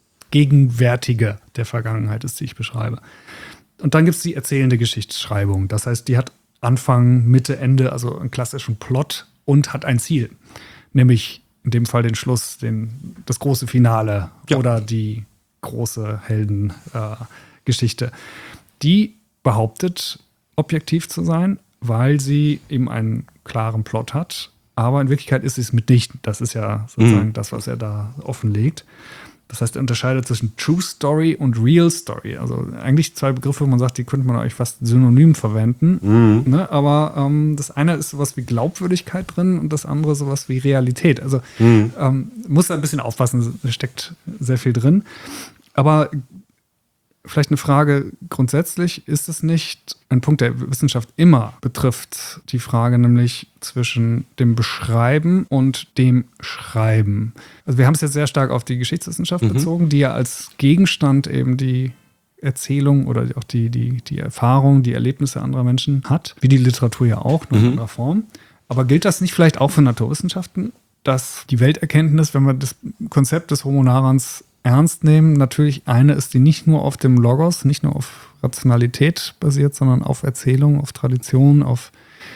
[SPEAKER 2] Gegenwärtige der Vergangenheit ist, die ich beschreibe. Und dann gibt es die erzählende Geschichtsschreibung. Das heißt, die hat Anfang, Mitte, Ende, also einen klassischen Plot und hat ein Ziel. Nämlich in dem Fall den Schluss, das große Finale oder die große Heldengeschichte. Die behauptet, objektiv zu sein, weil sie eben einen klaren Plot hat. Aber in Wirklichkeit ist sie es mitnichten. Das ist ja sozusagen das, was er da offenlegt. Das heißt, er unterscheidet zwischen True Story und Real Story. Also eigentlich zwei Begriffe, wo man sagt, die könnte man eigentlich fast synonym verwenden. Ne? Aber das eine ist sowas wie Glaubwürdigkeit drin und das andere sowas wie Realität. Also muss da ein bisschen aufpassen, da steckt sehr viel drin. Aber vielleicht eine Frage grundsätzlich, ist es nicht ein Punkt, der Wissenschaft immer betrifft, die Frage nämlich zwischen dem Beschreiben und dem Schreiben. Also wir haben es jetzt sehr stark auf die Geschichtswissenschaft bezogen, die ja als Gegenstand eben die Erzählung oder auch die Erfahrung, die Erlebnisse anderer Menschen hat, wie die Literatur ja auch, nur in anderer Form. Aber gilt das nicht vielleicht auch für Naturwissenschaften, dass die Welterkenntnis, wenn wir das Konzept des Homo narans ernst nehmen, natürlich eine ist, die nicht nur auf dem Logos, nicht nur auf Rationalität basiert, sondern auf Erzählung, auf Tradition, auf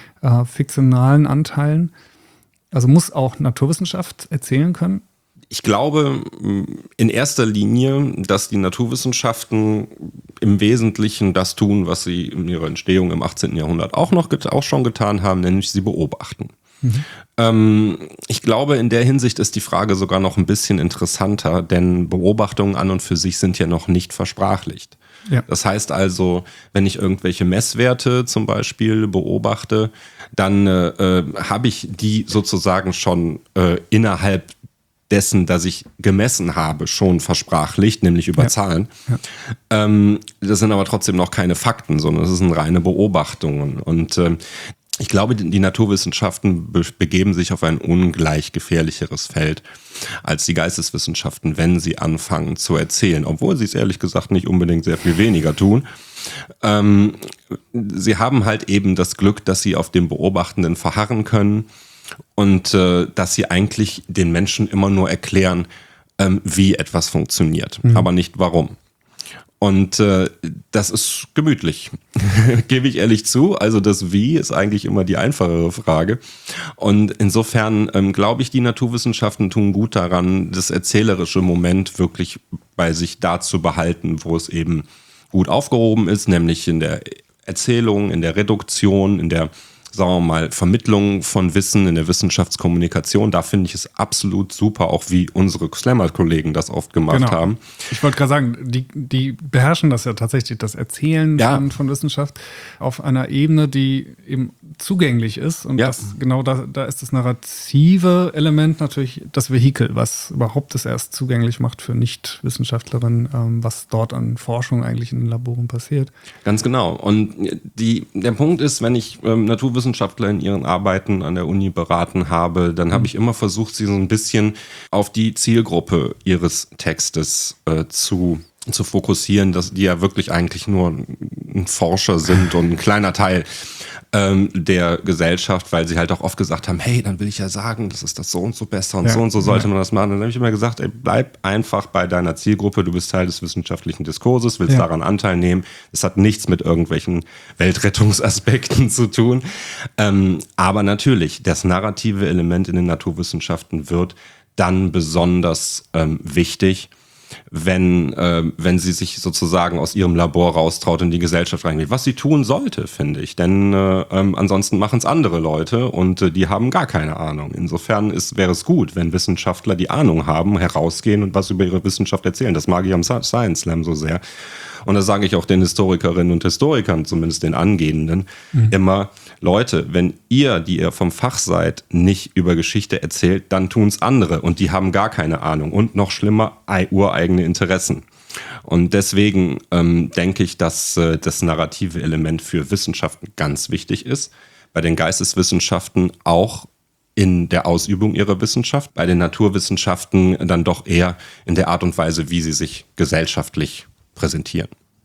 [SPEAKER 2] fiktionalen Anteilen. Also muss auch Naturwissenschaft erzählen können?
[SPEAKER 3] Ich glaube in erster Linie, dass die Naturwissenschaften im Wesentlichen das tun, was sie in ihrer Entstehung im 18. Jahrhundert auch schon getan haben, nämlich sie beobachten. Ich glaube, in der Hinsicht ist die Frage sogar noch ein bisschen interessanter, denn Beobachtungen an und für sich sind ja noch nicht versprachlicht. Ja. Das heißt also, wenn ich irgendwelche Messwerte zum Beispiel beobachte, dann habe ich die sozusagen schon innerhalb dessen, dass ich gemessen habe, schon versprachlicht, nämlich über Zahlen. Ja. Das sind aber trotzdem noch keine Fakten, sondern das sind reine Beobachtungen. Und ich glaube, die Naturwissenschaften begeben sich auf ein ungleich gefährlicheres Feld als die Geisteswissenschaften, wenn sie anfangen zu erzählen, obwohl sie es ehrlich gesagt nicht unbedingt sehr viel weniger tun. Sie haben halt eben das Glück, dass sie auf dem Beobachtenden verharren können und dass sie eigentlich den Menschen immer nur erklären, wie etwas funktioniert, aber nicht warum. Und das ist gemütlich, gebe ich ehrlich zu. Also das Wie ist eigentlich immer die einfachere Frage. Und insofern glaube ich, die Naturwissenschaften tun gut daran, das erzählerische Moment wirklich bei sich da zu behalten, wo es eben gut aufgehoben ist, nämlich in der Erzählung, in der Reduktion, in der, sagen wir mal, Vermittlung von Wissen, in der Wissenschaftskommunikation. Da finde ich es absolut super, auch wie unsere Slammer-Kollegen das oft gemacht haben.
[SPEAKER 2] Ich wollte gerade sagen, die beherrschen das ja tatsächlich, das Erzählen von Wissenschaft auf einer Ebene, die eben zugänglich ist. Und das, genau da ist das narrative Element natürlich das Vehikel, was überhaupt das erst zugänglich macht für Nicht-Wissenschaftlerinnen, was dort an Forschung eigentlich in den Laboren passiert.
[SPEAKER 3] Ganz genau. Und der Punkt ist, wenn ich Naturwissenschaftler in ihren Arbeiten an der Uni beraten habe, dann habe ich immer versucht, sie so ein bisschen auf die Zielgruppe ihres Textes zu fokussieren, dass die ja wirklich eigentlich nur ein Forscher sind und ein kleiner Teil der Gesellschaft, weil sie halt auch oft gesagt haben, hey, dann will ich ja sagen, das ist das so und so besser und so sollte man das machen. Dann habe ich immer gesagt, ey, bleib einfach bei deiner Zielgruppe, du bist Teil des wissenschaftlichen Diskurses, willst daran Anteil nehmen. Das hat nichts mit irgendwelchen Weltrettungsaspekten zu tun. Aber natürlich, das narrative Element in den Naturwissenschaften wird dann besonders wichtig, wenn sie sich sozusagen aus ihrem Labor raustraut und in die Gesellschaft reingeht. Was sie tun sollte, finde ich. Denn ansonsten machen es andere Leute und die haben gar keine Ahnung. Insofern wäre es gut, wenn Wissenschaftler, die Ahnung haben, herausgehen und was über ihre Wissenschaft erzählen. Das mag ich am Science Slam so sehr. Und das sage ich auch den Historikerinnen und Historikern, zumindest den Angehenden, immer, Leute, wenn ihr, die ihr vom Fach seid, nicht über Geschichte erzählt, dann tun es andere und die haben gar keine Ahnung und noch schlimmer, ureigene Interessen. Und deswegen denke ich, dass das narrative Element für Wissenschaften ganz wichtig ist. Bei den Geisteswissenschaften auch in der Ausübung ihrer Wissenschaft, bei den Naturwissenschaften dann doch eher in der Art und Weise, wie sie sich gesellschaftlich präsentieren.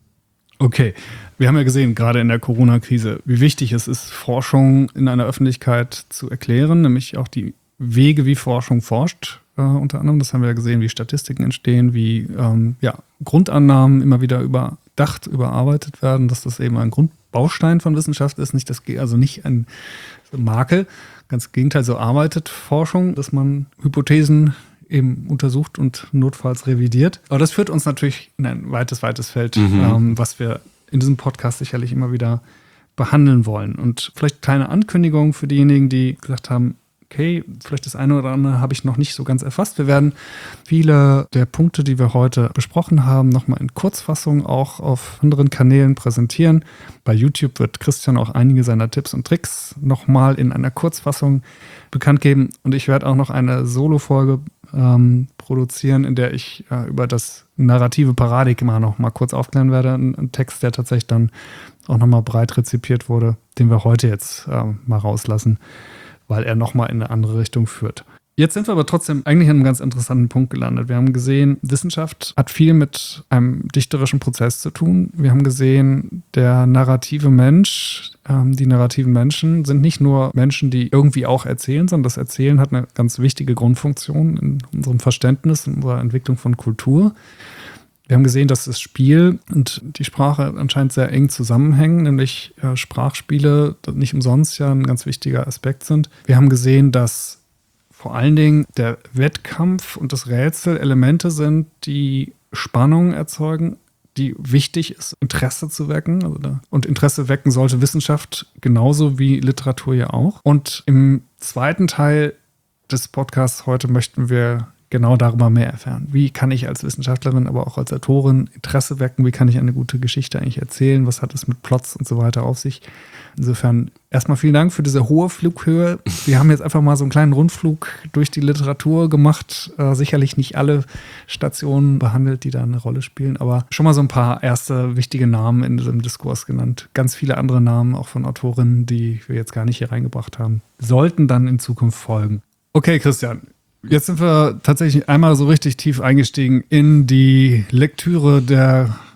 [SPEAKER 2] Okay, wir haben ja gesehen, gerade in der Corona-Krise, wie wichtig es ist, Forschung in einer Öffentlichkeit zu erklären, nämlich auch die Wege, wie Forschung forscht, unter anderem. Das haben wir ja gesehen, wie Statistiken entstehen, wie Grundannahmen immer wieder überarbeitet werden, dass das eben ein Grundbaustein von Wissenschaft ist, also nicht ein Makel. Ganz im Gegenteil, so arbeitet Forschung, dass man Hypothesen eben untersucht und notfalls revidiert. Aber das führt uns natürlich in ein weites Feld, was wir in diesem Podcast sicherlich immer wieder behandeln wollen. Und vielleicht kleine Ankündigung für diejenigen, die gesagt haben, okay, vielleicht das eine oder andere habe ich noch nicht so ganz erfasst. Wir werden viele der Punkte, die wir heute besprochen haben, nochmal in Kurzfassung auch auf anderen Kanälen präsentieren. Bei YouTube wird Christian auch einige seiner Tipps und Tricks nochmal in einer Kurzfassung bekannt geben. Und ich werde auch noch eine Solo-Folge produzieren, in der ich über das narrative Paradigma noch mal kurz aufklären werde. Ein Text, der tatsächlich dann auch noch mal breit rezipiert wurde, den wir heute jetzt mal rauslassen, weil er noch mal in eine andere Richtung führt. Jetzt sind wir aber trotzdem eigentlich an einem ganz interessanten Punkt gelandet. Wir haben gesehen, Wissenschaft hat viel mit einem dichterischen Prozess zu tun. Wir haben gesehen, der narrative Mensch, die narrativen Menschen sind nicht nur Menschen, die irgendwie auch erzählen, sondern das Erzählen hat eine ganz wichtige Grundfunktion in unserem Verständnis, in unserer Entwicklung von Kultur. Wir haben gesehen, dass das Spiel und die Sprache anscheinend sehr eng zusammenhängen, nämlich Sprachspiele nicht umsonst ja ein ganz wichtiger Aspekt sind. Wir haben gesehen, dass vor allen Dingen der Wettkampf und das Rätsel Elemente sind, die Spannung erzeugen, die wichtig ist, Interesse zu wecken. Und Interesse wecken sollte Wissenschaft genauso wie Literatur ja auch. Und im zweiten Teil des Podcasts heute möchten wir genau darüber mehr erfahren. Wie kann ich als Wissenschaftlerin, aber auch als Autorin Interesse wecken? Wie kann ich eine gute Geschichte eigentlich erzählen? Was hat es mit Plots und so weiter auf sich? Insofern erstmal vielen Dank für diese hohe Flughöhe. Wir haben jetzt einfach mal so einen kleinen Rundflug durch die Literatur gemacht. Sicherlich nicht alle Stationen behandelt, die da eine Rolle spielen, aber schon mal so ein paar erste wichtige Namen in diesem Diskurs genannt. Ganz viele andere Namen, auch von Autorinnen, die wir jetzt gar nicht hier reingebracht haben, sollten dann in Zukunft folgen. Okay, Christian. Jetzt sind wir tatsächlich einmal so richtig tief eingestiegen in die Lektüre der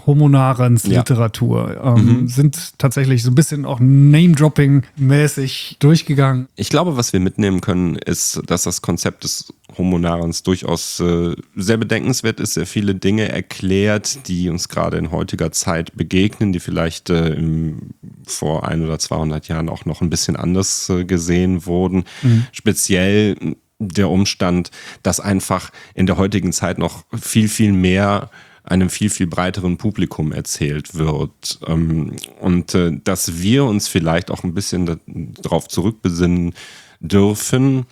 [SPEAKER 2] Homo narens Literatur. Sind tatsächlich so ein bisschen auch Name-Dropping-mäßig durchgegangen.
[SPEAKER 3] Ich glaube, was wir mitnehmen können, ist, dass das Konzept des Homo narens durchaus sehr bedenkenswert ist, sehr viele Dinge erklärt, die uns gerade in heutiger Zeit begegnen, die vielleicht vor 100 oder 200 Jahren auch noch ein bisschen anders gesehen wurden. Speziell der Umstand, dass einfach in der heutigen Zeit noch viel, viel mehr einem viel, viel breiteren Publikum erzählt wird. Und dass wir uns vielleicht auch ein bisschen darauf zurückbesinnen dürfen,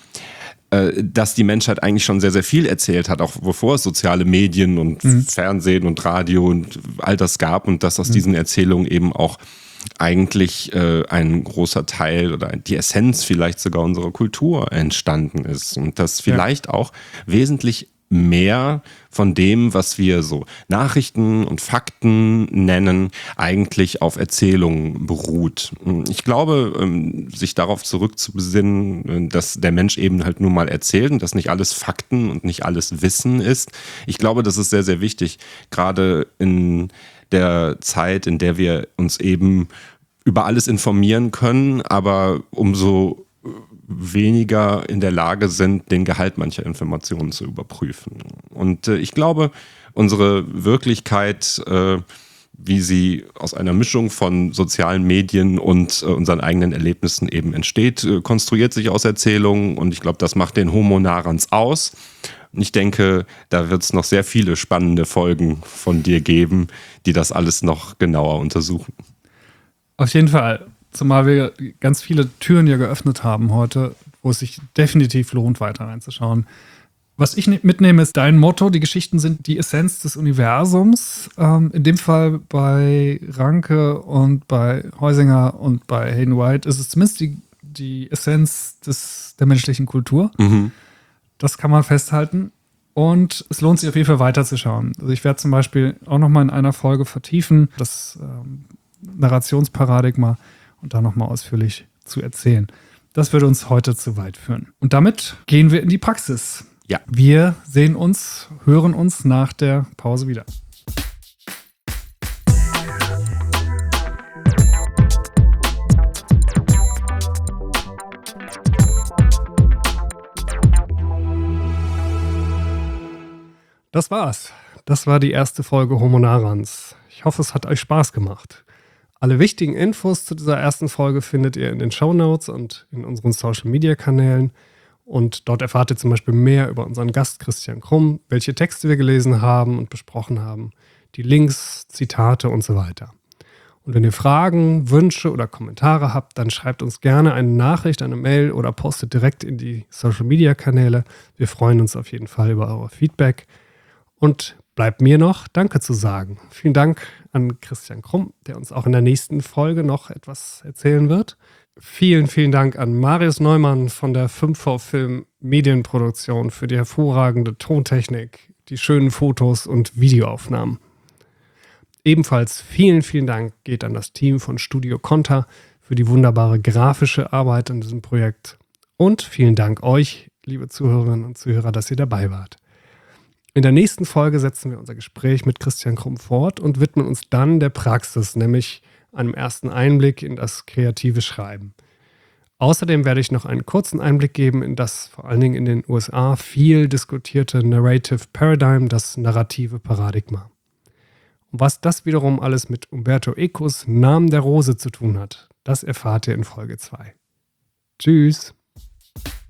[SPEAKER 3] dass die Menschheit eigentlich schon sehr, sehr viel erzählt hat, auch bevor es soziale Medien und Fernsehen und Radio und all das gab und dass aus diesen Erzählungen eben auch eigentlich ein großer Teil oder die Essenz vielleicht sogar unserer Kultur entstanden ist und dass vielleicht auch wesentlich mehr von dem, was wir so Nachrichten und Fakten nennen, eigentlich auf Erzählungen beruht. Ich glaube, sich darauf zurückzubesinnen, dass der Mensch eben halt nur mal erzählt und dass nicht alles Fakten und nicht alles Wissen ist. Ich glaube, das ist sehr, sehr wichtig, gerade in der Zeit, in der wir uns eben über alles informieren können, aber umso weniger in der Lage sind, den Gehalt mancher Informationen zu überprüfen. Und ich glaube, unsere Wirklichkeit, wie sie aus einer Mischung von sozialen Medien und unseren eigenen Erlebnissen eben entsteht, konstruiert sich aus Erzählungen und ich glaube, das macht den Homo narens aus. Und ich denke, da wird es noch sehr viele spannende Folgen von dir geben, die das alles noch genauer untersuchen.
[SPEAKER 2] Auf jeden Fall. Zumal wir ganz viele Türen ja geöffnet haben heute, wo es sich definitiv lohnt, weiter reinzuschauen. Was ich mitnehme, ist dein Motto, die Geschichten sind die Essenz des Universums. In dem Fall bei Ranke und bei Heusinger und bei Hayden White ist es zumindest die Essenz der menschlichen Kultur. Das kann man festhalten. Und es lohnt sich auf jeden Fall weiterzuschauen. Also ich werde zum Beispiel auch nochmal in einer Folge vertiefen, das Narrationsparadigma und da nochmal ausführlich zu erzählen. Das würde uns heute zu weit führen. Und damit gehen wir in die Praxis.
[SPEAKER 3] Ja.
[SPEAKER 2] Wir sehen uns, hören uns nach der Pause wieder. Das war's. Das war die erste Folge Homo narens. Ich hoffe, es hat euch Spaß gemacht. Alle wichtigen Infos zu dieser ersten Folge findet ihr in den Shownotes und in unseren Social-Media-Kanälen. Und dort erfahrt ihr zum Beispiel mehr über unseren Gast Christian Krumm, welche Texte wir gelesen haben und besprochen haben, die Links, Zitate und so weiter. Und wenn ihr Fragen, Wünsche oder Kommentare habt, dann schreibt uns gerne eine Nachricht, eine Mail oder postet direkt in die Social-Media-Kanäle. Wir freuen uns auf jeden Fall über euer Feedback. Und bleibt mir noch Danke zu sagen. Vielen Dank an Christian Krumm, der uns auch in der nächsten Folge noch etwas erzählen wird. Vielen, vielen Dank an Marius Neumann von der 5V Film Medienproduktion für die hervorragende Tontechnik, die schönen Fotos und Videoaufnahmen. Ebenfalls vielen, vielen Dank geht an das Team von Studio Konter für die wunderbare grafische Arbeit an diesem Projekt. Und vielen Dank euch, liebe Zuhörerinnen und Zuhörer, dass ihr dabei wart. In der nächsten Folge setzen wir unser Gespräch mit Christian Krumm fort und widmen uns dann der Praxis, nämlich einem ersten Einblick in das kreative Schreiben. Außerdem werde ich noch einen kurzen Einblick geben in das vor allen Dingen in den USA viel diskutierte Narrative Paradigm, das narrative Paradigma. Und was das wiederum alles mit Umberto Ecos Namen der Rose zu tun hat, das erfahrt ihr in Folge 2. Tschüss!